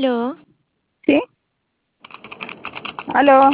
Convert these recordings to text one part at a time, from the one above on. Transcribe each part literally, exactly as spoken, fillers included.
Aló, ¿Sí? ¿Aló?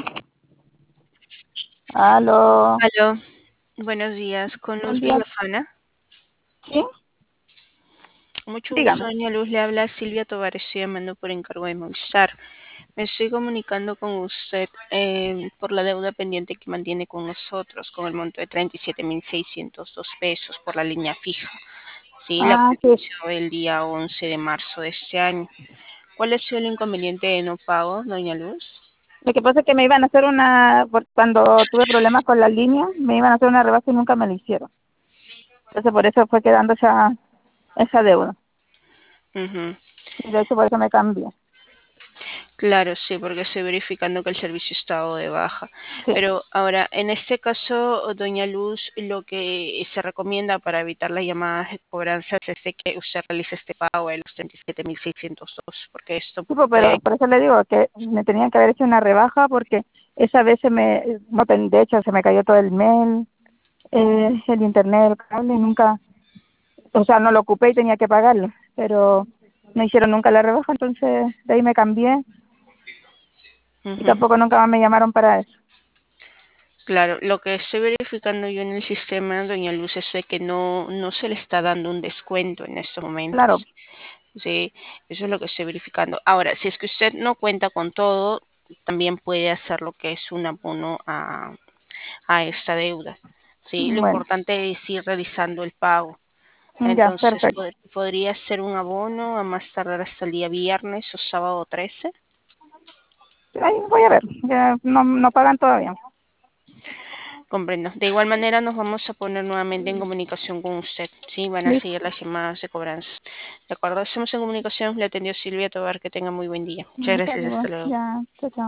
¿Aló? aló, buenos días, con Buen Luz día. Villafana. ¿Sí? Mucho gusto, Dígame. doña Luz, le habla Silvia Tovar, estoy llamando por encargo de Movistar. Me estoy comunicando con usted eh, por la deuda pendiente que mantiene con nosotros, con el monto de treinta y siete mil seiscientos dos pesos por la línea fija. Sí, la Ah, cual sí. venció el día once de marzo de este año. ¿Cuál ha sido el inconveniente de no pago, doña Luz? Lo que pasa es que me iban a hacer una, por- cuando tuve problemas con la línea, me iban a hacer una rebaja y nunca me lo hicieron. Entonces por eso fue quedando esa, esa deuda. Ujú. Y de hecho por eso me cambié. Claro, sí, porque estoy verificando que el servicio está dado de baja. Sí. Pero ahora, en este caso, doña Luz, lo que se recomienda para evitar las llamadas de cobranzas es de que usted realice este pago de los treinta y siete mil seiscientos dos, porque esto Sí, pues, pero puede... por eso le digo que me tenían que haber hecho una rebaja porque esa vez se me, no, ten- de hecho se me cayó todo el mail, eh, el internet, el cable, nunca, o sea, no lo ocupé y tenía que pagarlo, pero no hicieron nunca la rebaja, entonces de ahí me cambié y Ujú. tampoco nunca más me llamaron para eso. Claro, lo que estoy verificando yo en el sistema, doña Luz, es de que no, no se le está dando un descuento en estos Claro, momentos. Sí, eso es lo que estoy verificando. Ahora, si es que usted no cuenta con todo, también puede hacer lo que es un abono a, a esta deuda. Sí, lo bueno, importante es ir realizando el pago. ya, Entonces, perfecto. pod- podría ser un abono a más tardar hasta el día viernes o sábado trece. Ahí voy a ver, ya no, no pagan todavía. Comprendo. De igual manera, nos vamos a poner nuevamente en comunicación con usted. Sí, van a Listo, seguir las llamadas de cobranza. De acuerdo, estamos en comunicación. Le atendió Silvia Tobar. Que tenga muy buen día. Muchas un gracias. saludo, Hasta luego. ya, chao, chao.